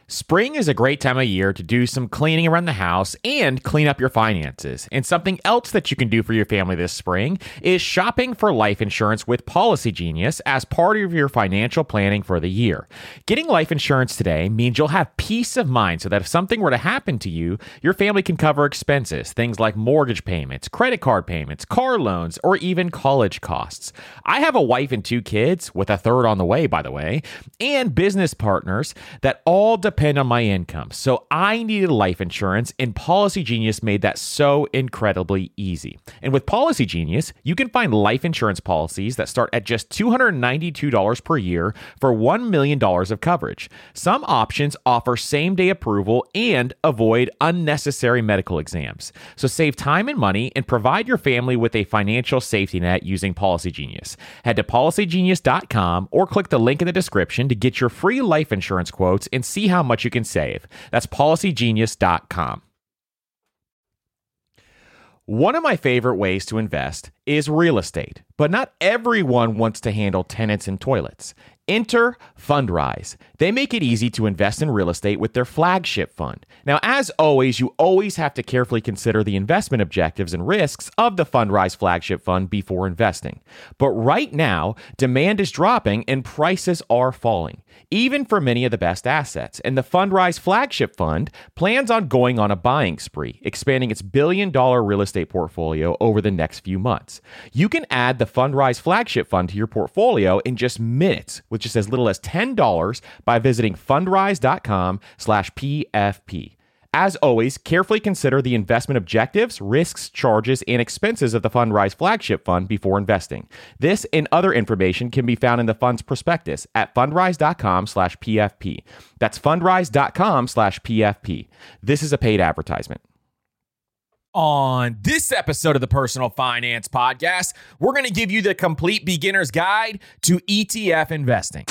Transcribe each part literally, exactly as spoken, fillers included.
Spring is a great time of year to do some cleaning around the house and clean up your finances. And something else that you can do for your family this spring is shopping for life insurance with Policy Genius as part of your financial planning for the year. Getting life insurance today means you'll have peace of mind so that if something were to happen to you, your family can cover expenses, things like mortgage payments, credit card payments, car loans, or even college costs. I have a wife and two kids, with a third on the way, by the way, and business partners that all depend on my income. So I needed life insurance, and Policy Genius made that so incredibly easy. And with Policy Genius, you can find life insurance policies that start at just two hundred ninety-two dollars per year for one million dollars of coverage. Some options offer same-day approval and avoid unnecessary medical exams. So save time and money and provide your family with a financial safety net using Policy Genius. Head to policy genius dot com or click the link in the description to get your free life insurance quotes and see how much you can save. That's policy genius dot com. One of my favorite ways to invest is real estate, but not everyone wants to handle tenants and toilets. Enter Fundrise. They make it easy to invest in real estate with their flagship fund. Now, as always, you always have to carefully consider the investment objectives and risks of the Fundrise flagship fund before investing. But right now, demand is dropping and prices are falling, even for many of the best assets. And the Fundrise flagship fund plans on going on a buying spree, expanding its billion dollar real estate portfolio over the next few months. You can add the Fundrise flagship fund to your portfolio in just minutes with just as little as ten dollars by visiting fundrise dot com slash P F P. As always, carefully consider the investment objectives, risks, charges, and expenses of the Fundrise flagship fund before investing. This and other information can be found in the fund's prospectus at fundrise dot com slash P F P. That's fundrise dot com slash P F P. This is a paid advertisement. On this episode of the Personal Finance Podcast, we're going to give you the complete beginner's guide to E T F investing.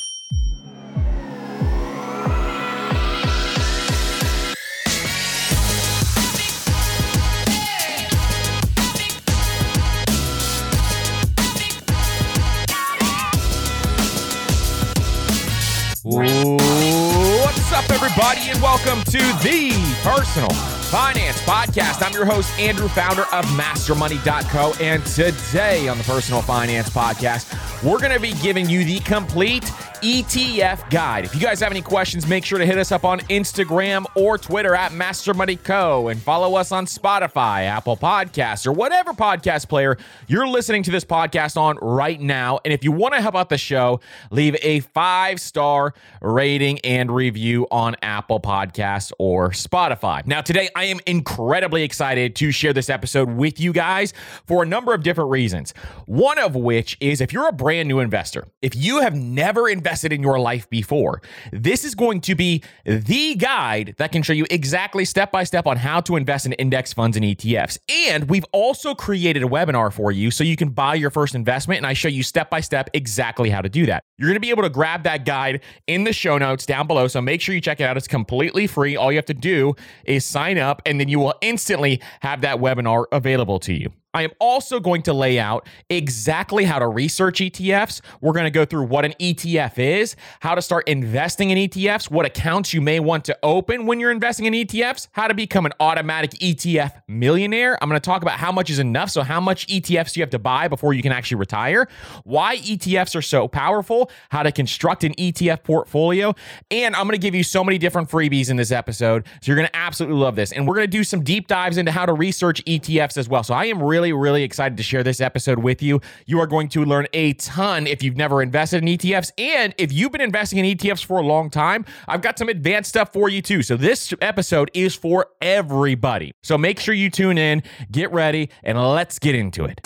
What's up, everybody, and welcome to the Personal Finance Podcast. I'm your host, Andrew, founder of master money dot co, and today on the Personal Finance Podcast, we're going to be giving you the complete E T F guide. If you guys have any questions, make sure to hit us up on Instagram or Twitter at master money dot co and follow us on Spotify, Apple Podcasts, or whatever podcast player you're listening to this podcast on right now. And if you want to help out the show, leave a five-star rating and review on Apple Podcasts or Spotify. Now, today, I am incredibly excited to share this episode with you guys for a number of different reasons. One of which is if you're a brand new investor, if you have never invested in your life before, this is going to be the guide that can show you exactly step by step on how to invest in index funds and E T Fs. And we've also created a webinar for you so you can buy your first investment, and I show you step by step exactly how to do that. You're going to be able to grab that guide in the show notes down below, so make sure you check it out. It's completely free. All you have to do is sign up, and then you will instantly have that webinar available to you. I am also going to lay out exactly how to research E T Fs. We're going to go through what an E T F is, how to start investing in E T Fs, what accounts you may want to open when you're investing in E T Fs, how to become an automatic E T F millionaire. I'm going to talk about how much is enough, so how much E T Fs you have to buy before you can actually retire, why E T Fs are so powerful, how to construct an E T F portfolio, and I'm going to give you so many different freebies in this episode, so you're going to absolutely love this. And we're going to do some deep dives into how to research E T Fs as well. So I am really really excited to share this episode with you. You are going to learn a ton if you've never invested in E T Fs, and if you've been investing in E T Fs for a long time, I've got some advanced stuff for you too. So this episode is for everybody. So make sure you tune in, get ready, and let's get into it.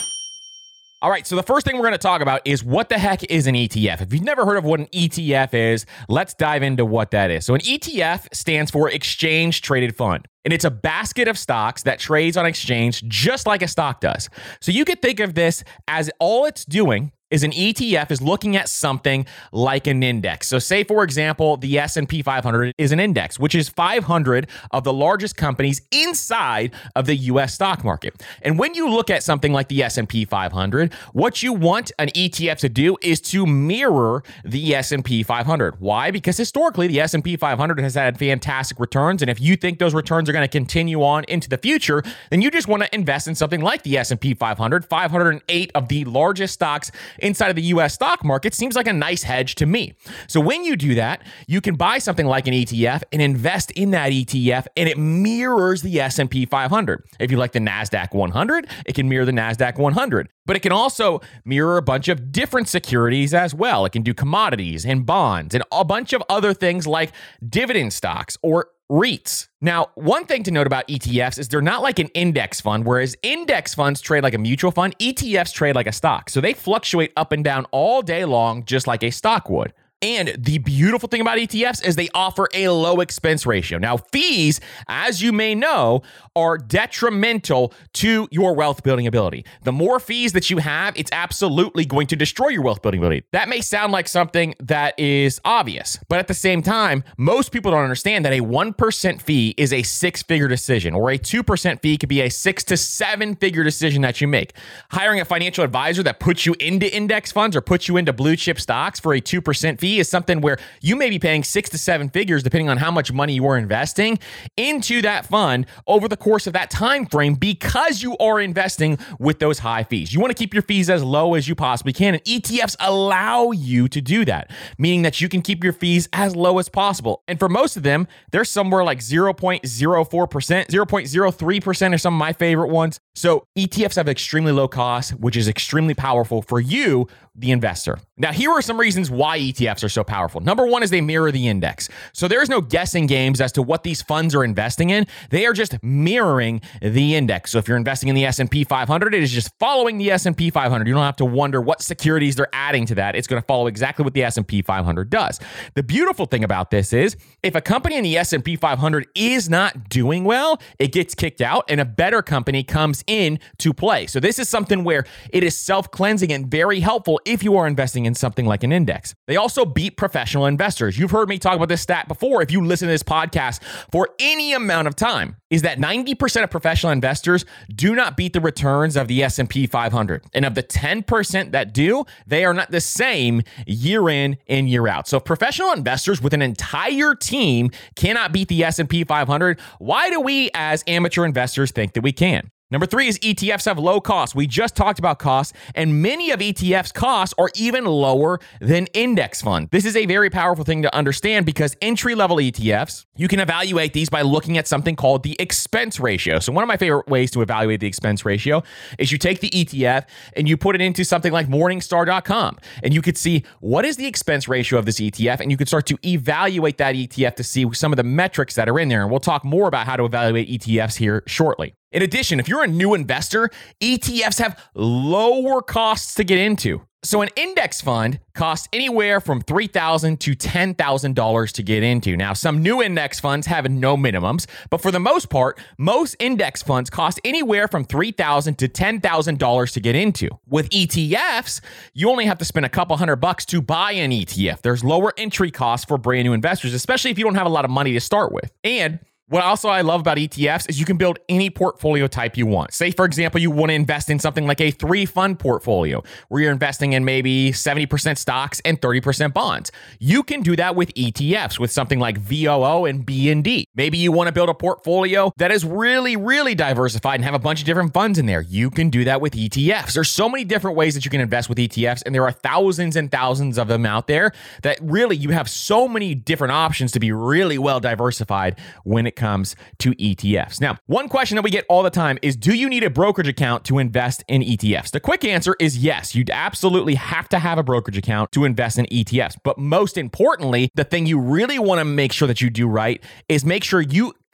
All right, so the first thing we're going to talk about is what the heck is an E T F? If you've never heard of what an E T F is, let's dive into what that is. So an E T F stands for Exchange Traded Fund, and it's a basket of stocks that trades on exchange just like a stock does. So you could think of this as all it's doing is an E T F is looking at something like an index. So say, for example, the S and P five hundred is an index, which is five hundred of the largest companies inside of the U S stock market. And when you look at something like the S and P five hundred, what you want an E T F to do is to mirror the S and P five hundred. Why? Because historically, the S and P five hundred has had fantastic returns. And if you think those returns are going to continue on into the future, then you just want to invest in something like the S and P five hundred. five hundred eight of the largest stocks inside of the U S stock market seems like a nice hedge to me. So when you do that, you can buy something like an E T F and invest in that E T F, and it mirrors the S and P five hundred. If you like the NASDAQ one hundred, it can mirror the NASDAQ one hundred. But it can also mirror a bunch of different securities as well. It can do commodities and bonds and a bunch of other things like dividend stocks or REITs. Now, one thing to note about E T Fs is they're not like an index fund, whereas index funds trade like a mutual fund, E T Fs trade like a stock. So they fluctuate up and down all day long, just like a stock would. And the beautiful thing about E T Fs is they offer a low expense ratio. Now, fees, as you may know, are detrimental to your wealth building ability. The more fees that you have, it's absolutely going to destroy your wealth building ability. That may sound like something that is obvious, but at the same time, most people don't understand that a one percent fee is a six-figure decision, or a two percent fee could be a six to seven-figure decision that you make. Hiring a financial advisor that puts you into index funds or puts you into blue chip stocks for a two percent fee is something where you may be paying six to seven figures, depending on how much money you are investing into that fund over the course of that time frame, because you are investing with those high fees. You want to keep your fees as low as you possibly can, and E T Fs allow you to do that, meaning that you can keep your fees as low as possible. And for most of them, they're somewhere like zero point zero four percent, zero point zero three percent are some of my favorite ones. So E T Fs have extremely low costs, which is extremely powerful for you, the investor. Now, here are some reasons why E T Fs are so powerful. Number one is they mirror the index. So there's no guessing games as to what these funds are investing in. They are just mirroring the index. So if you're investing in the S and P five hundred, it is just following the S and P five hundred. You don't have to wonder what securities they're adding to that. It's going to follow exactly what the S and P five hundred does. The beautiful thing about this is if a company in the S and P five hundred is not doing well, it gets kicked out and a better company comes in to play. So this is something where it is self-cleansing and very helpful if you are investing in something like an index. They also beat professional investors. You've heard me talk about this stat before if you listen to this podcast for any amount of time, is that ninety percent of professional investors do not beat the returns of the S and P five hundred. And of the ten percent that do, they are not the same year in and year out. So if professional investors with an entire team cannot beat the S and P five hundred, why do we as amateur investors think that we can? Number three is E T Fs have low costs. We just talked about costs, and many of E T Fs' costs are even lower than index fund. This is a very powerful thing to understand because entry-level E T Fs, you can evaluate these by looking at something called the expense ratio. So one of my favorite ways to evaluate the expense ratio is you take the E T F and you put it into something like Morningstar dot com, and you could see what is the expense ratio of this E T F, and you could start to evaluate that E T F to see some of the metrics that are in there. And we'll talk more about how to evaluate E T Fs here shortly. In addition, if you're a new investor, E T Fs have lower costs to get into. So an index fund costs anywhere from three thousand dollars to ten thousand dollars to get into. Now, some new index funds have no minimums, but for the most part, most index funds cost anywhere from three thousand dollars to ten thousand dollars to get into. With E T Fs, you only have to spend a couple hundred bucks to buy an E T F. There's lower entry costs for brand new investors, especially if you don't have a lot of money to start with. And what also I love about E T Fs is you can build any portfolio type you want. Say, for example, you want to invest in something like a three-fund portfolio where you're investing in maybe seventy percent stocks and thirty percent bonds. You can do that with E T Fs with something like V O O and B N D. Maybe you want to build a portfolio that is really, really diversified and have a bunch of different funds in there. You can do that with E T Fs. There's so many different ways that you can invest with E T Fs, and there are thousands and thousands of them out there that really you have so many different options to be really well diversified when it comes to E T Fs. Now, one question that we get all the time is, do you need a brokerage account to invest in E T Fs? The quick answer is yes. You'd absolutely have to have a brokerage account to invest in E T Fs. But most importantly, the thing you really want to make sure that you do right is make sure you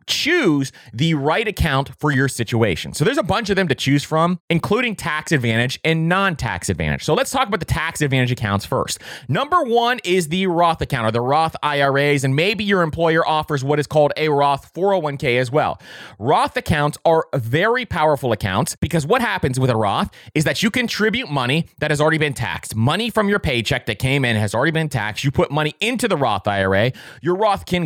choose the right account for your situation. So there's a bunch of them to choose from, including tax advantage and non-tax advantage. So let's talk about the tax advantage accounts first. Number one is the Roth account or the Roth I R As, and maybe your employer offers what is called a Roth four oh one k as well. Roth accounts are very powerful accounts because what happens with a Roth is that you contribute money that has already been taxed. Money from your paycheck that came in has already been taxed. You put money into the Roth I R A. Your Roth can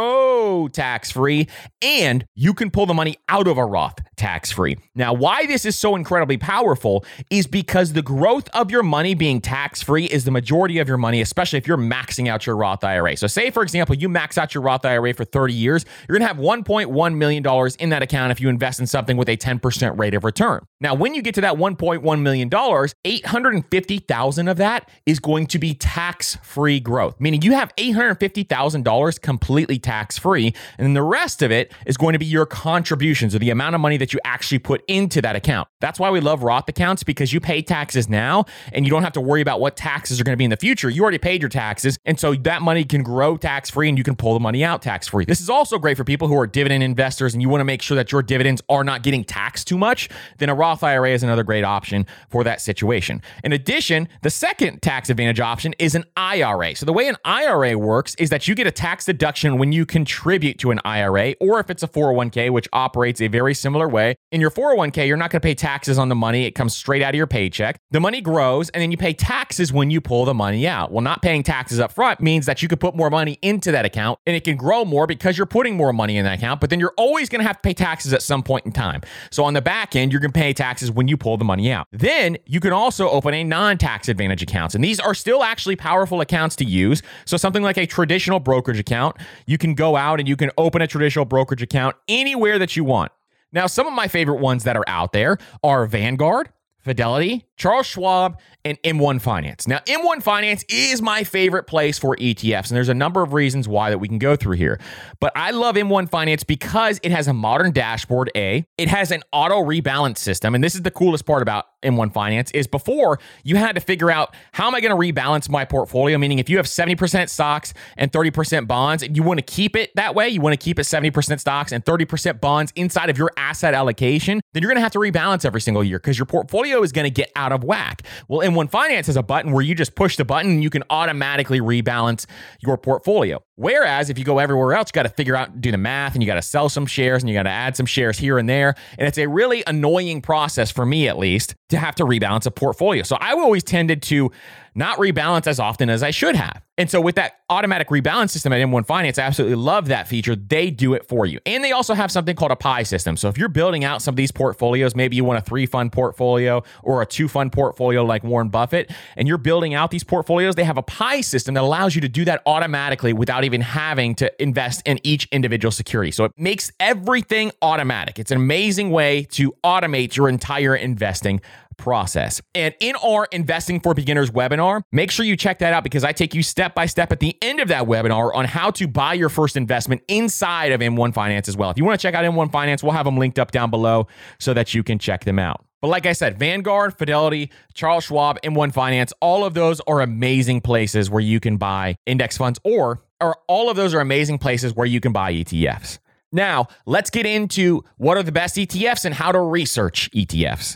grow tax-free, and you can pull the money out of a Roth tax-free. Now, why this is so incredibly powerful is because the growth of your money being tax-free is the majority of your money, especially if you're maxing out your Roth I R A. So say, for example, you max out your Roth I R A for thirty years, you're going to have one point one million dollars in that account if you invest in something with a ten percent rate of return. Now, when you get to that one point one million dollars, eight hundred fifty thousand dollars of that is going to be tax-free growth, meaning you have eight hundred fifty thousand dollars completely tax-free, and then the rest of it is going to be your contributions or the amount of money that you actually put into that account. That's why we love Roth accounts, because you pay taxes now and you don't have to worry about what taxes are going to be in the future. You already paid your taxes, and so that money can grow tax-free and you can pull the money out tax-free. This is also great for people who are dividend investors and you want to make sure that your dividends are not getting taxed too much. Then a Roth I R A is another great option for that situation. In addition, the second tax advantage option is an I R A. So the way an I R A works is that you get a tax deduction when you contribute to an I R A, or if it's a four oh one k, which operates a very similar way. In your four oh one k, you're not going to pay taxes on the money. It comes straight out of your paycheck. The money grows, and then you pay taxes when you pull the money out. Well, not paying taxes up front means that you could put more money into that account, and it can grow more because you're putting more money in that account, but then you're always going to have to pay taxes at some point in time. So on the back end, you're going to pay taxes when you pull the money out. Then you can also open a non-tax advantage accounts, and these are still actually powerful accounts to use. So something like a traditional brokerage account, you can go out and you can open a traditional brokerage account anywhere that you want. Now, some of my favorite ones that are out there are Vanguard, Fidelity, Charles Schwab, and M one Finance. Now, M one Finance is my favorite place for E T Fs, and there's a number of reasons why that we can go through here. But I love M one Finance because it has a modern dashboard, A. It has an auto rebalance system, and this is the coolest part about M one Finance, is before you had to figure out, how am I going to rebalance my portfolio? Meaning if you have seventy percent stocks and thirty percent bonds, and you want to keep it that way, you want to keep it seventy percent stocks and thirty percent bonds inside of your asset allocation, then you're going to have to rebalance every single year because your portfolio is going to get out of whack. Well, M one Finance has a button where you just push the button and you can automatically rebalance your portfolio. Whereas if you go everywhere else, you got to figure out, do the math, and you got to sell some shares and you got to add some shares here and there. And it's a really annoying process for me, at least, to have to rebalance a portfolio. So I always tended to not rebalance as often as I should have. And so with that automatic rebalance system at M one Finance, I absolutely love that feature. They do it for you. And they also have something called a pie system. So if you're building out some of these portfolios, maybe you want a three fund portfolio or a two fund portfolio like Warren Buffett, and you're building out these portfolios, they have a pie system that allows you to do that automatically without even having to invest in each individual security. So it makes everything automatic. It's an amazing way to automate your entire investing process. And in our Investing for Beginners webinar, make sure you check that out because I take you step by step at the end of that webinar on how to buy your first investment inside of M one Finance as well. If you want to check out M one Finance, we'll have them linked up down below so that you can check them out. But like I said, Vanguard, Fidelity, Charles Schwab, M one Finance, all of those are amazing places where you can buy index funds, or, or all of those are amazing places where you can buy E T Fs. Now, let's get into what are the best E T Fs and how to research E T Fs.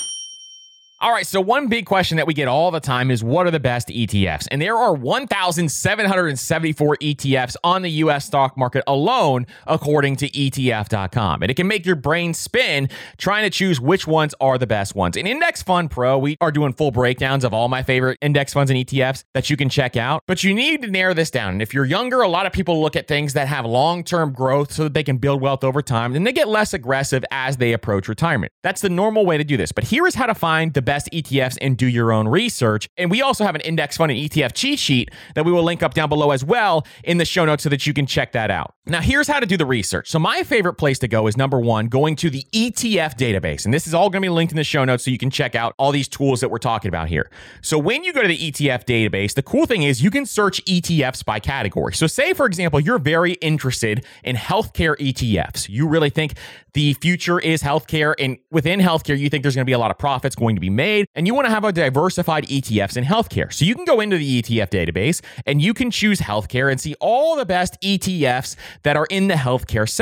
All right, so one big question that we get all the time is, what are the best E T Fs? And there are one thousand seven hundred seventy-four E T Fs on the U S stock market alone, according to E T F dot com. And it can make your brain spin trying to choose which ones are the best ones. In Index Fund Pro, we are doing full breakdowns of all my favorite index funds and E T Fs that you can check out. But you need to narrow this down. And if you're younger, a lot of people look at things that have long-term growth so that they can build wealth over time. And they get less aggressive as they approach retirement. That's the normal way to do this. But here is how to find the best E T Fs and do your own research. And we also have an index fund and E T F cheat sheet that we will link up down below as well in the show notes so that you can check that out. Now, here's how to do the research. So my favorite place to go is, number one, going to the E T F database. And this is all going to be linked in the show notes so you can check out all these tools that we're talking about here. So when you go to the E T F database, the cool thing is you can search E T Fs by category. So say, for example, you're very interested in healthcare E T Fs. You really think the future is healthcare, and within healthcare, you think there's going to be a lot of profits going to be made, and you want to have a diversified E T Fs in healthcare. So you can go into the E T F database and you can choose healthcare and see all the best E T Fs that are in the healthcare sector.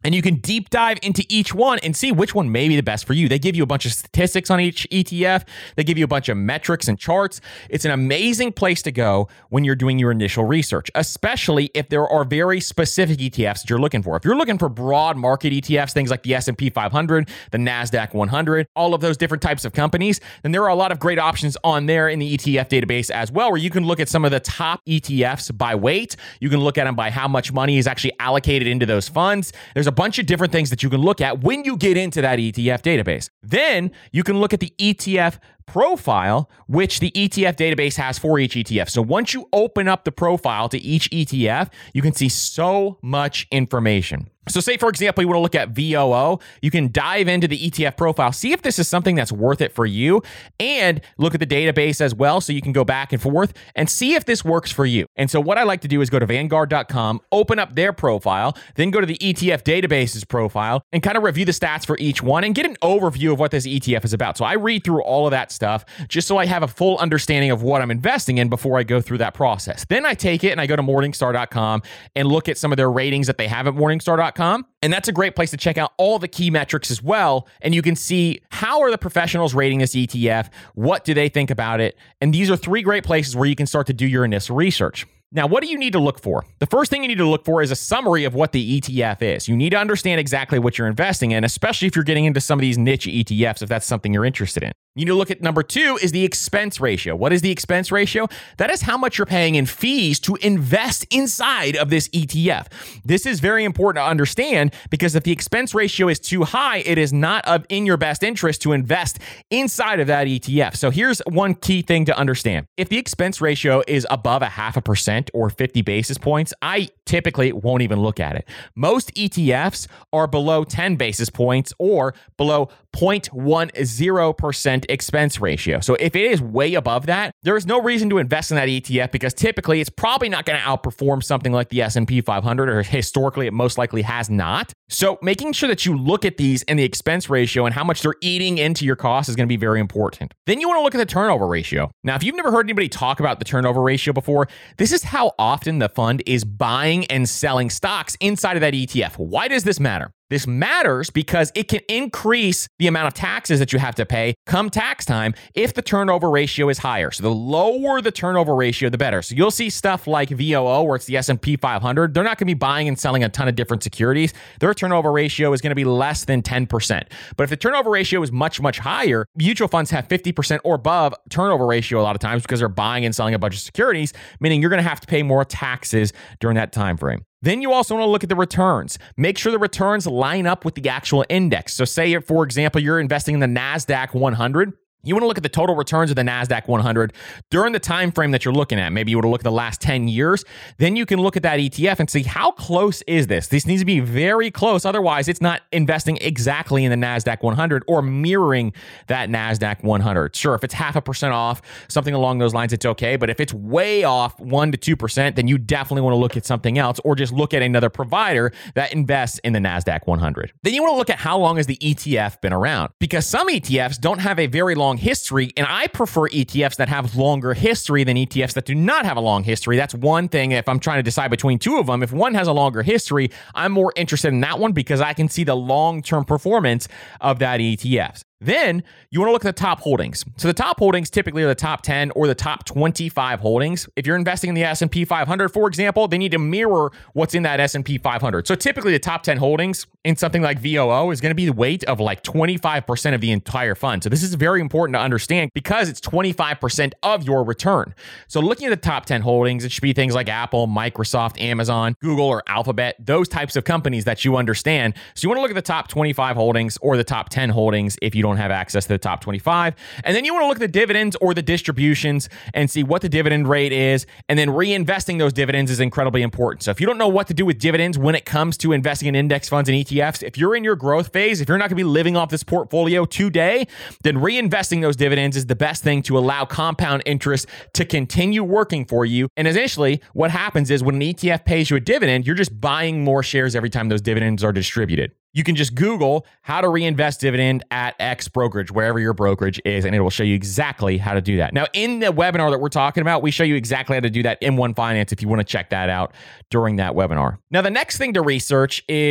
And you can deep dive into each one and see which one may be the best for you. They give you a bunch of statistics on each E T F. They give you a bunch of metrics and charts. It's an amazing place to go when you're doing your initial research, especially if there are very specific E T Fs that you're looking for. If you're looking for broad market E T Fs, things like the S and P five hundred, the NASDAQ one hundred, all of those different types of companies, then there are a lot of great options on there in the E T F database as well, where you can look at some of the top E T Fs by weight. You can look at them by how much money is actually allocated into those funds. There's a bunch of different things that you can look at when you get into that E T F database. Then you can look at the E T F profile, which the E T F database has for each E T F. So once you open up the profile to each E T F, you can see so much information. So say, for example, you want to look at V O O, you can dive into the E T F profile, see if this is something that's worth it for you, and look at the database as well, so you can go back and forth and see if this works for you. And so what I like to do is go to Vanguard dot com, open up their profile, then go to the E T F database's profile, and kind of review the stats for each one and get an overview of what this E T F is about. So I read through all of that stuff just so I have a full understanding of what I'm investing in before I go through that process. Then I take it and I go to Morningstar dot com and look at some of their ratings that they have at Morningstar dot com. And that's a great place to check out all the key metrics as well. And you can see, how are the professionals rating this E T F? What do they think about it? And these are three great places where you can start to do your initial research. Now, what do you need to look for? The first thing you need to look for is a summary of what the E T F is. You need to understand exactly what you're investing in, especially if you're getting into some of these niche E T Fs, if that's something you're interested in. You need to look at number two is the expense ratio. What is the expense ratio? That is how much you're paying in fees to invest inside of this E T F. This is very important to understand, because if the expense ratio is too high, it is not of in your best interest to invest inside of that E T F. So here's one key thing to understand. If the expense ratio is above a half a percent or fifty basis points, I typically won't even look at it. Most E T Fs are below ten basis points or below zero point one zero percent expense ratio. So if it is way above that, there is no reason to invest in that E T F, because typically it's probably not going to outperform something like the S and P five hundred, or historically it most likely has not. So making sure that you look at these and the expense ratio and how much they're eating into your cost is going to be very important. Then you want to look at the turnover ratio. Now, if you've never heard anybody talk about the turnover ratio before, this is how often the fund is buying and selling stocks inside of that E T F. Why does this matter? This matters because it can increase the amount of taxes that you have to pay come tax time if the turnover ratio is higher. So the lower the turnover ratio, the better. So you'll see stuff like V O O, where it's the S and P five hundred. They're not going to be buying and selling a ton of different securities. Their turnover ratio is going to be less than ten percent. But if the turnover ratio is much, much higher, mutual funds have fifty percent or above turnover ratio a lot of times, because they're buying and selling a bunch of securities, meaning you're going to have to pay more taxes during that time frame. Then you also want to look at the returns. Make sure the returns line up with the actual index. So say, for example, you're investing in the NASDAQ one hundred. You want to look at the total returns of the NASDAQ one hundred during the time frame that you're looking at. Maybe you want to look at the last ten years. Then you can look at that E T F and see, how close is this? This needs to be very close. Otherwise, it's not investing exactly in the NASDAQ one hundred or mirroring that NASDAQ one hundred. Sure, if it's half a percent off, something along those lines, it's okay. But if it's way off one to two percent, then you definitely want to look at something else, or just look at another provider that invests in the NASDAQ one hundred. Then you want to look at how long has the E T F been around, because some E T Fs don't have a very long history, and I prefer E T Fs that have longer history than E T Fs that do not have a long history. That's one thing. If I'm trying to decide between two of them, if one has a longer history, I'm more interested in that one, because I can see the long-term performance of that E T F. Then you want to look at the top holdings. So the top holdings typically are the top ten or the top twenty-five holdings. If you're investing in the S and P five hundred, for example, they need to mirror what's in that S and P five hundred. So typically the top ten holdings in something like V O O is going to be the weight of like twenty-five percent of the entire fund. So this is very important to understand, because it's twenty-five percent of your return. So looking at the top ten holdings, it should be things like Apple, Microsoft, Amazon, Google, or Alphabet, those types of companies that you understand. So you want to look at the top twenty-five holdings or the top ten holdings if you don't have access to the top twenty-five. And then you want to look at the dividends or the distributions and see what the dividend rate is. And then reinvesting those dividends is incredibly important. So if you don't know what to do with dividends when it comes to investing in index funds and E T Fs, if you're in your growth phase, if you're not going to be living off this portfolio today, then reinvesting those dividends is the best thing to allow compound interest to continue working for you. And essentially what happens is, when an E T F pays you a dividend, you're just buying more shares every time those dividends are distributed. You can just Google how to reinvest dividend at X brokerage, wherever your brokerage is, and it will show you exactly how to do that. Now, in the webinar that we're talking about, we show you exactly how to do that in One Finance if you want to check that out during that webinar. Now, the next thing to research is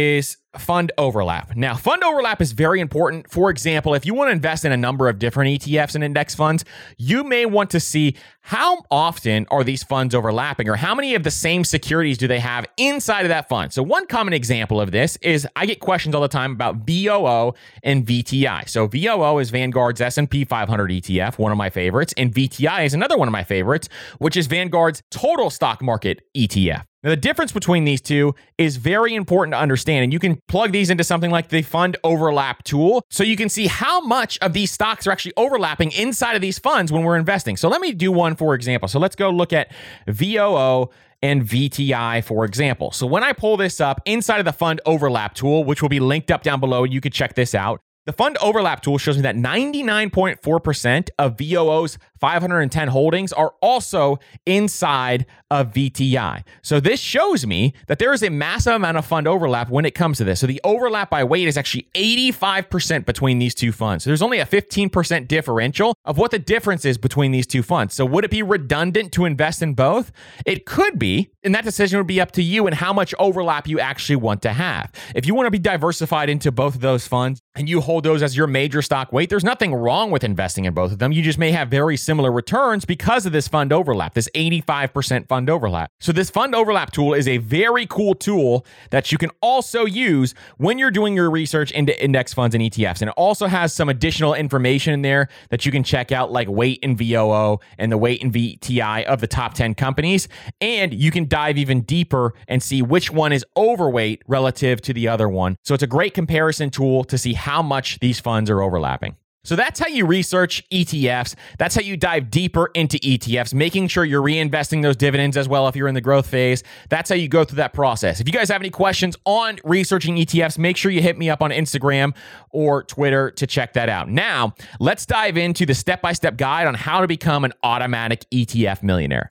fund overlap. Now, fund overlap is very important. For example, if you want to invest in a number of different E T Fs and index funds, you may want to see how often are these funds overlapping, or how many of the same securities do they have inside of that fund. So one common example of this is I get questions all the time about V O O and V T I. So V O O is Vanguard's S and P five hundred E T F, one of my favorites, and V T I is another one of my favorites, which is Vanguard's total stock market E T F. Now, the difference between these two is very important to understand, and you can plug these into something like the fund overlap tool so you can see how much of these stocks are actually overlapping inside of these funds when we're investing. So let me do one for example. So let's go look at V O O and V T I, for example. So when I pull this up inside of the fund overlap tool, which will be linked up down below, you could check this out. The fund overlap tool shows me that ninety-nine point four percent of V O O's five hundred ten holdings are also inside of V T I. So this shows me that there is a massive amount of fund overlap when it comes to this. So the overlap by weight is actually eighty-five percent between these two funds. So there's only a fifteen percent differential of what the difference is between these two funds. So would it be redundant to invest in both? It could be, and that decision would be up to you and how much overlap you actually want to have. If you want to be diversified into both of those funds and you hold those as your major stock weight, there's nothing wrong with investing in both of them. You just may have very similar returns because of this fund overlap, this eighty-five percent fund overlap. So this fund overlap tool is a very cool tool that you can also use when you're doing your research into index funds and E T Fs. And it also has some additional information in there that you can check out, like weight in V O O and the weight in V T I of the top ten companies. And you can dive even deeper and see which one is overweight relative to the other one. So it's a great comparison tool to see how much these funds are overlapping. So that's how you research E T Fs. That's how you dive deeper into E T Fs, making sure you're reinvesting those dividends as well if you're in the growth phase. That's how you go through that process. If you guys have any questions on researching E T Fs, make sure you hit me up on Instagram or Twitter to check that out. Now, let's dive into the step-by-step guide on how to become an automatic E T F millionaire.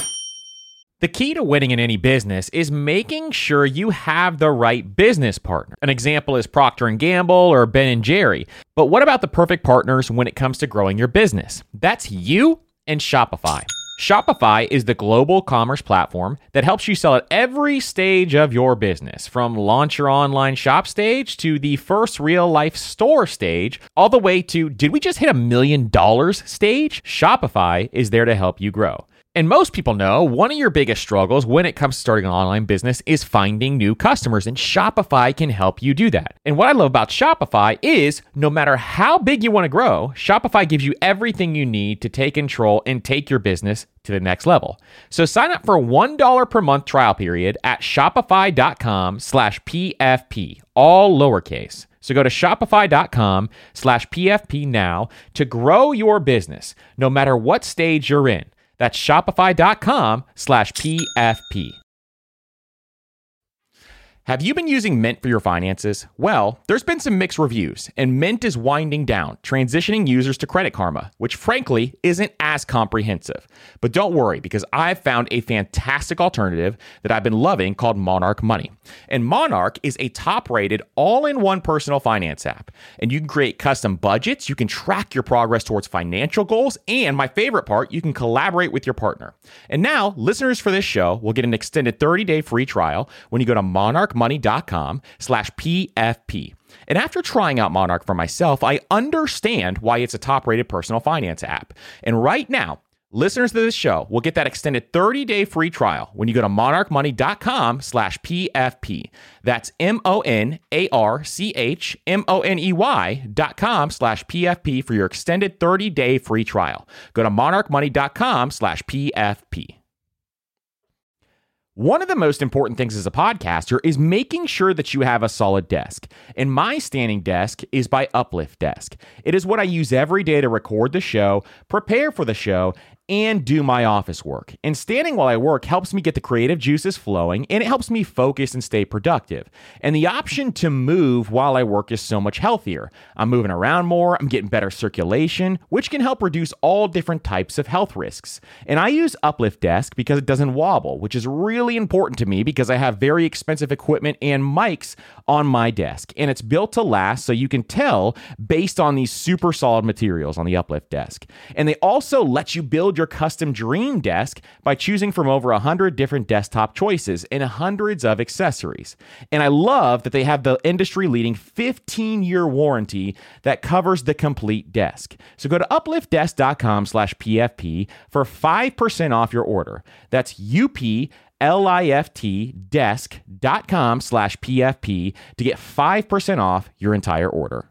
The key to winning in any business is making sure you have the right business partner. An example is Procter and Gamble or Ben and Jerry. But what about the perfect partners when it comes to growing your business? That's you and Shopify. Shopify is the global commerce platform that helps you sell at every stage of your business, from launch your online shop stage to the first real life store stage, all the way to did we just hit a million dollars stage? Shopify is there to help you grow. And most people know one of your biggest struggles when it comes to starting an online business is finding new customers, and Shopify can help you do that. And what I love about Shopify is no matter how big you want to grow, Shopify gives you everything you need to take control and take your business to the next level. So sign up for a one dollar per month trial period at shopify.com slash PFP, all lowercase. So go to shopify.com slash PFP now to grow your business, no matter what stage you're in. That's shopify.com slash PFP. Have you been using Mint for your finances? Well, there's been some mixed reviews, and Mint is winding down, transitioning users to Credit Karma, which frankly isn't as comprehensive. But don't worry, because I've found a fantastic alternative that I've been loving called Monarch Money. And Monarch is a top-rated, all-in-one personal finance app. And you can create custom budgets, you can track your progress towards financial goals, and my favorite part, you can collaborate with your partner. And now, listeners for this show will get an extended thirty-day free trial when you go to monarch money.com slash PFP. And after trying out Monarch for myself, I understand why it's a top-rated personal finance app. And right now, listeners to this show will get that extended thirty-day free trial when you go to monarchmoney.com slash PFP. That's M-O-N-A-R-C-H-M-O-N-E-Y dot com slash PFP for your extended thirty-day free trial. Go to monarchmoney.com slash PFP. One of the most important things as a podcaster is making sure that you have a solid desk. And my standing desk is by Uplift Desk. It is what I use every day to record the show, prepare for the show, and do my office work. And standing while I work helps me get the creative juices flowing, and it helps me focus and stay productive. And the option to move while I work is so much healthier. I'm moving around more, I'm getting better circulation, which can help reduce all different types of health risks. And I use Uplift Desk because it doesn't wobble, which is really important to me because I have very expensive equipment and mics on my desk. And it's built to last, so you can tell based on these super solid materials on the Uplift Desk. And they also let you build build your custom dream desk by choosing from over one hundred different desktop choices and hundreds of accessories. And I love that they have the industry-leading fifteen-year warranty that covers the complete desk. So go to upliftdesk.com slash PFP for five percent off your order. That's U-P-L-I-F-T desk.com slash PFP to get five percent off your entire order.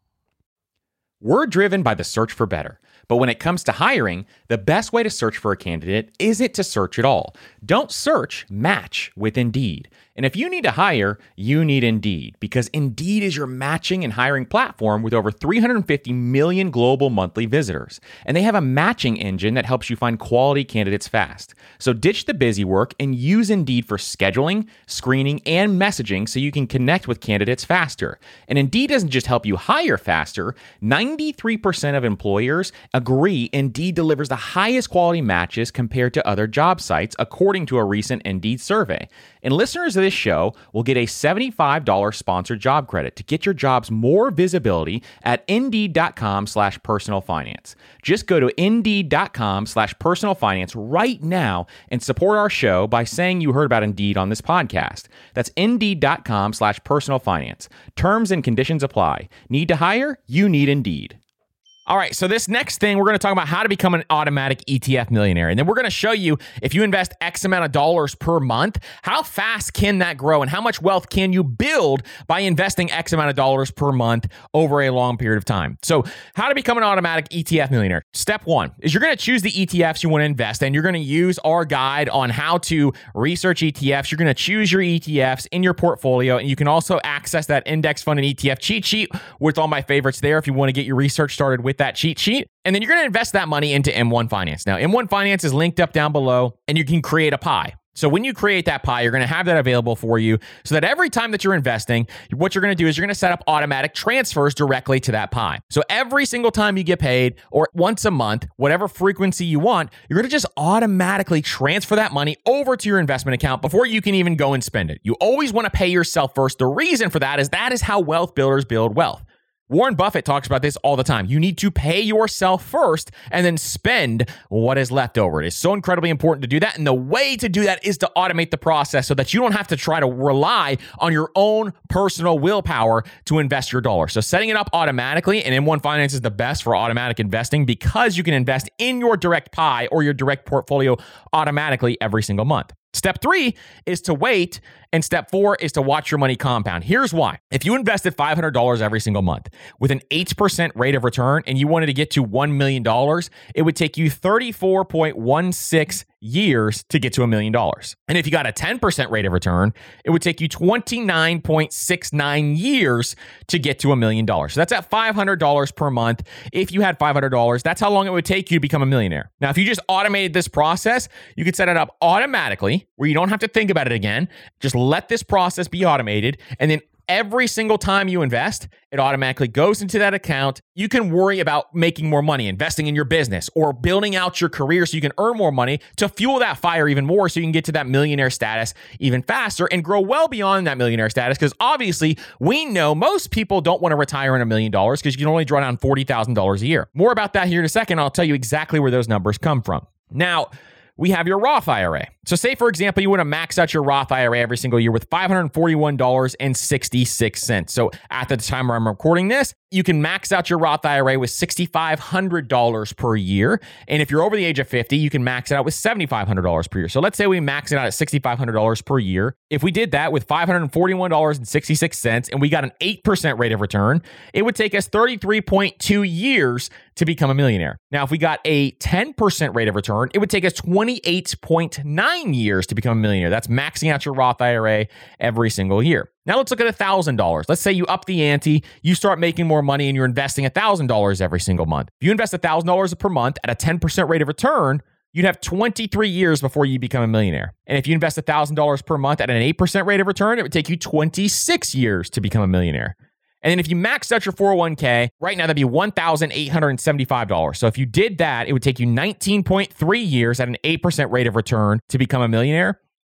We're driven by the search for better. But when it comes to hiring, the best way to search for a candidate isn't to search at all. Don't search, match with Indeed. And if you need to hire, you need Indeed, because Indeed is your matching and hiring platform with over three hundred fifty million global monthly visitors. And they have a matching engine that helps you find quality candidates fast. So ditch the busy work and use Indeed for scheduling, screening, and messaging so you can connect with candidates faster. And Indeed doesn't just help you hire faster. ninety-three percent of employers agree Indeed delivers the highest quality matches compared to other job sites, according to a recent Indeed survey. And listeners of this show will get a seventy-five dollars sponsored job credit to get your jobs more visibility at Indeed.com slash personal finance. Just go to Indeed.com slash personal finance right now and support our show by saying you heard about Indeed on this podcast. That's Indeed.com slash personal finance. Terms and conditions apply. Need to hire? You need Indeed. All right, so this next thing, we're going to talk about how to become an automatic E T F millionaire. And then we're going to show you, if you invest X amount of dollars per month, how fast can that grow and how much wealth can you build by investing X amount of dollars per month over a long period of time. So how to become an automatic E T F millionaire. Step one is you're going to choose the E T Fs you want to invest in. You're going to use our guide on how to research E T Fs. You're going to choose your E T Fs in your portfolio, and you can also access that index fund and E T F cheat sheet with all my favorites there if you want to get your research started with that cheat sheet. And then you're going to invest that money into M one Finance. Now, M one Finance is linked up down below, and you can create a pie. So when you create that pie, you're going to have that available for you so that every time that you're investing, what you're going to do is you're going to set up automatic transfers directly to that pie. So every single time you get paid, or once a month, whatever frequency you want, you're going to just automatically transfer that money over to your investment account before you can even go and spend it. You always want to pay yourself first. The reason for that is that is how wealth builders build wealth. Warren Buffett talks about this all the time. You need to pay yourself first and then spend what is left over. It is so incredibly important to do that. And the way to do that is to automate the process so that you don't have to try to rely on your own personal willpower to invest your dollar. So setting it up automatically, and M one Finance is the best for automatic investing because you can invest in your direct pie or your direct portfolio automatically every single month. Step three is to wait, and step four is to watch your money compound. Here's why. If you invested five hundred dollars every single month with an eight percent rate of return and you wanted to get to one million dollars, it would take you thirty-four point one six years to get to a million dollars. And if you got a ten percent rate of return, it would take you twenty-nine point six nine years to get to a million dollars. So that's at five hundred dollars per month. If you had five hundred dollars, that's how long it would take you to become a millionaire. Now, if you just automated this process, you could set it up automatically where you don't have to think about it again. Just let this process be automated, and then every single time you invest, it automatically goes into that account. You can worry about making more money, investing in your business, or building out your career so you can earn more money to fuel that fire even more so you can get to that millionaire status even faster and grow well beyond that millionaire status. Because obviously, we know most people don't want to retire in a million dollars because you can only draw down forty thousand dollars a year. More about that here in a second. I'll tell you exactly where those numbers come from. Now, we have your Roth I R A. So say, for example, you want to max out your Roth I R A every single year with five hundred forty-one dollars and sixty-six cents. So at the time where I'm recording this, you can max out your Roth I R A with six thousand five hundred dollars per year. And if you're over the age of fifty, you can max it out with seven thousand five hundred dollars per year. So let's say we max it out at six thousand five hundred dollars per year. If we did that with five hundred forty-one dollars and sixty-six cents and we got an eight percent rate of return, it would take us thirty-three point two years to become a millionaire. Now, if we got a ten percent rate of return, it would take us twenty-eight point nine years to become a millionaire. That's maxing out your Roth I R A every single year. Now let's look at one thousand dollars. Let's say you up the ante, you start making more money and you're investing one thousand dollars every single month. If you invest one thousand dollars per month at a ten percent rate of return, you'd have twenty-three years before you become a millionaire. And if you invest one thousand dollars per month at an eight percent rate of return, it would take you twenty-six years to become a millionaire. And then if you maxed out your four oh one k, right now that'd be one thousand eight hundred seventy-five dollars. So if you did that, it would take you nineteen point three years at an eight percent rate of return to become a millionaire.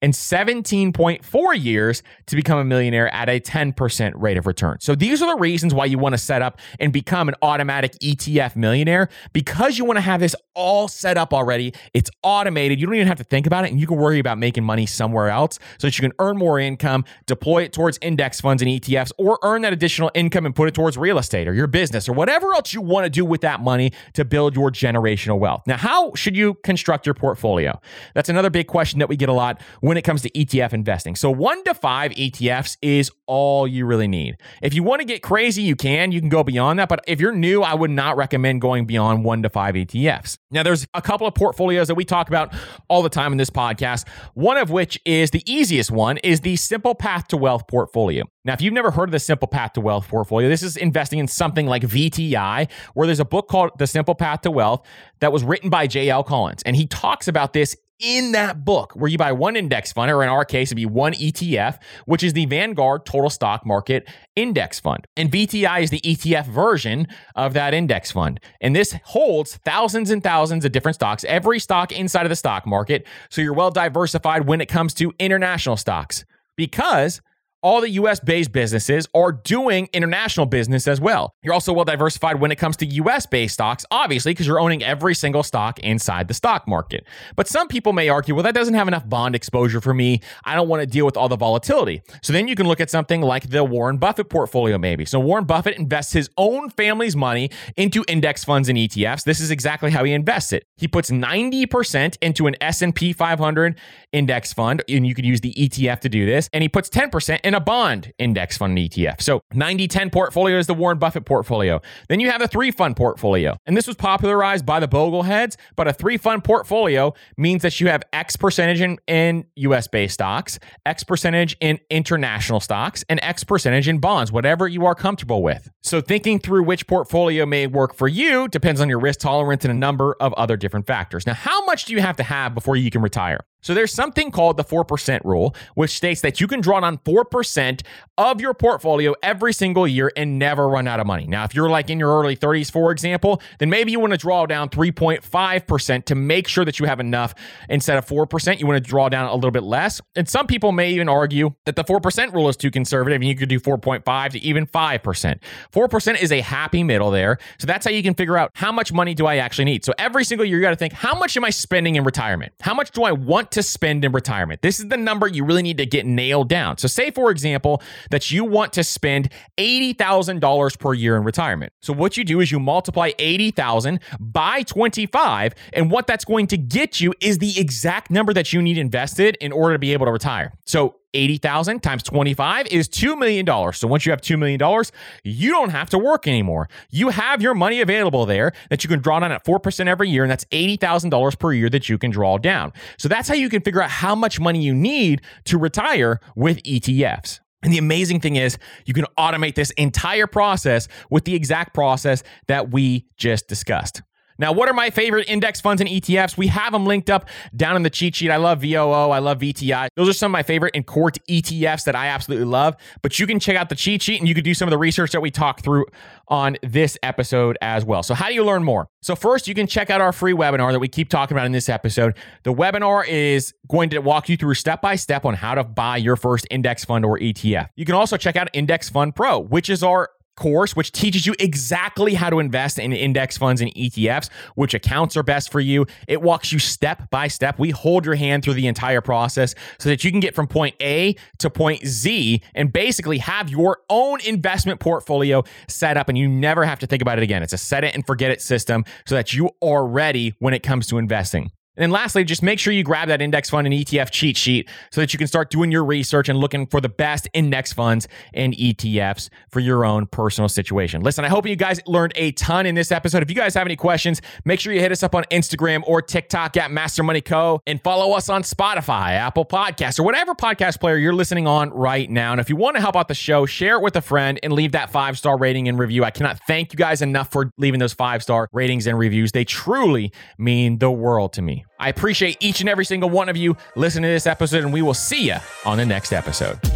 and seventeen point four years to become a millionaire at a ten percent rate of return. So these are the reasons why you want to set up and become an automatic E T F millionaire, because you want to have this all set up already. It's automated. You don't even have to think about it, and you can worry about making money somewhere else so that you can earn more income, deploy it towards index funds and E T Fs, or earn that additional income and put it towards real estate or your business or whatever else you want to do with that money to build your generational wealth. Now, how should you construct your portfolio? That's another big question that we get a lot when it comes to E T F investing. So one to five E T Fs is all you really need. If you want to get crazy, you can. You can go beyond that. But if you're new, I would not recommend going beyond one to five E T Fs. Now, there's a couple of portfolios that we talk about all the time in this podcast, one of which is the easiest one, is the Simple Path to Wealth portfolio. Now, if you've never heard of the Simple Path to Wealth portfolio, this is investing in something like V T I, where there's a book called The Simple Path to Wealth that was written by J L Collins. And he talks about this in that book, where you buy one index fund, or in our case, it'd be one E T F, which is the Vanguard Total Stock Market Index Fund. And V T I is the E T F version of that index fund. And this holds thousands and thousands of different stocks, every stock inside of the stock market. So you're well diversified when it comes to international stocks, because all the U S-based businesses are doing international business as well. You're also well diversified when it comes to U S-based stocks, obviously, because you're owning every single stock inside the stock market. But some people may argue, well, that doesn't have enough bond exposure for me. I don't want to deal with all the volatility. So then you can look at something like the Warren Buffett portfolio, maybe. So Warren Buffett invests his own family's money into index funds and E T Fs. This is exactly how he invests it. He puts ninety percent into an S and P five hundred index fund, and you could use the E T F to do this. And he puts ten percent in a bond index fund E T F. So ninety ten portfolio is the Warren Buffett portfolio. Then you have a three fund portfolio. And this was popularized by the Bogleheads, but a three fund portfolio means that you have X percentage in, in U S-based stocks, X percentage in international stocks, and X percentage in bonds, whatever you are comfortable with. So thinking through which portfolio may work for you depends on your risk tolerance and a number of other different factors. Now, how much do you have to have before you can retire? So there's something called the four percent rule, which states that you can draw down four percent of your portfolio every single year and never run out of money. Now, if you're like in your early thirties, for example, then maybe you want to draw down three point five percent to make sure that you have enough. Instead of four percent, you want to draw down a little bit less. And some people may even argue that the four percent rule is too conservative and you could do four point five to even five percent. four percent is a happy middle there. So that's how you can figure out how much money do I actually need. So every single year, you got to think, how much am I spending in retirement? How much do I want to spend in retirement? This is the number you really need to get nailed down. So say, for example, that you want to spend eighty thousand dollars per year in retirement. So what you do is you multiply eighty thousand by twenty-five, and what that's going to get you is the exact number that you need invested in order to be able to retire. So eighty thousand times twenty-five is two million dollars. So once you have two million dollars, you don't have to work anymore. You have your money available there that you can draw down at four percent every year, and that's eighty thousand dollars per year that you can draw down. So that's how you can figure out how much money you need to retire with E T Fs. And the amazing thing is you can automate this entire process with the exact process that we just discussed. Now, what are my favorite index funds and E T Fs? We have them linked up down in the cheat sheet. I love V O O. I love V T I. Those are some of my favorite and core E T Fs that I absolutely love. But you can check out the cheat sheet and you can do some of the research that we talked through on this episode as well. So how do you learn more? So first, you can check out our free webinar that we keep talking about in this episode. The webinar is going to walk you through step-by-step on how to buy your first index fund or E T F. You can also check out Index Fund Pro, which is our course, which teaches you exactly how to invest in index funds and E T Fs, which accounts are best for you. It walks you step by step. We hold your hand through the entire process so that you can get from point A to point Z and basically have your own investment portfolio set up, and you never have to think about it again. It's a set it and forget it system so that you are ready when it comes to investing. And then lastly, just make sure you grab that index fund and E T F cheat sheet so that you can start doing your research and looking for the best index funds and E T Fs for your own personal situation. Listen, I hope you guys learned a ton in this episode. If you guys have any questions, make sure you hit us up on Instagram or TikTok at Master Money Co. and follow us on Spotify, Apple Podcasts, or whatever podcast player you're listening on right now. And if you want to help out the show, share it with a friend and leave that five-star rating and review. I cannot thank you guys enough for leaving those five-star ratings and reviews. They truly mean the world to me. I appreciate each and every single one of you listening to this episode, and we will see you on the next episode.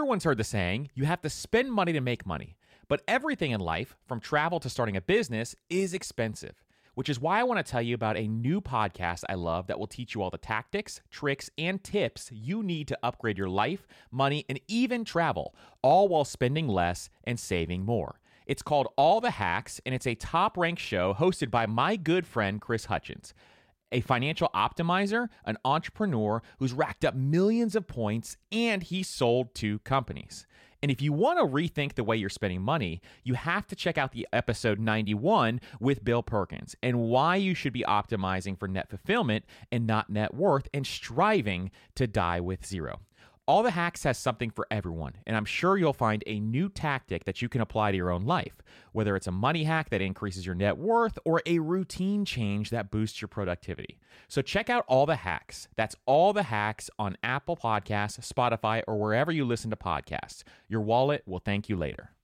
Everyone's heard the saying, you have to spend money to make money. But everything in life, from travel to starting a business, is expensive, which is why I want to tell you about a new podcast I love that will teach you all the tactics, tricks, and tips you need to upgrade your life, money, and even travel, all while spending less and saving more. It's called All the Hacks, and it's a top-ranked show hosted by my good friend, Chris Hutchins, a financial optimizer, an entrepreneur who's racked up millions of points, and he sold two companies. And if you want to rethink the way you're spending money, you have to check out the episode ninety-one with Bill Perkins and why you should be optimizing for net fulfillment and not net worth and striving to die with zero. All the Hacks has something for everyone, and I'm sure you'll find a new tactic that you can apply to your own life, whether it's a money hack that increases your net worth or a routine change that boosts your productivity. So check out All the Hacks. That's All the Hacks on Apple Podcasts, Spotify, or wherever you listen to podcasts. Your wallet will thank you later.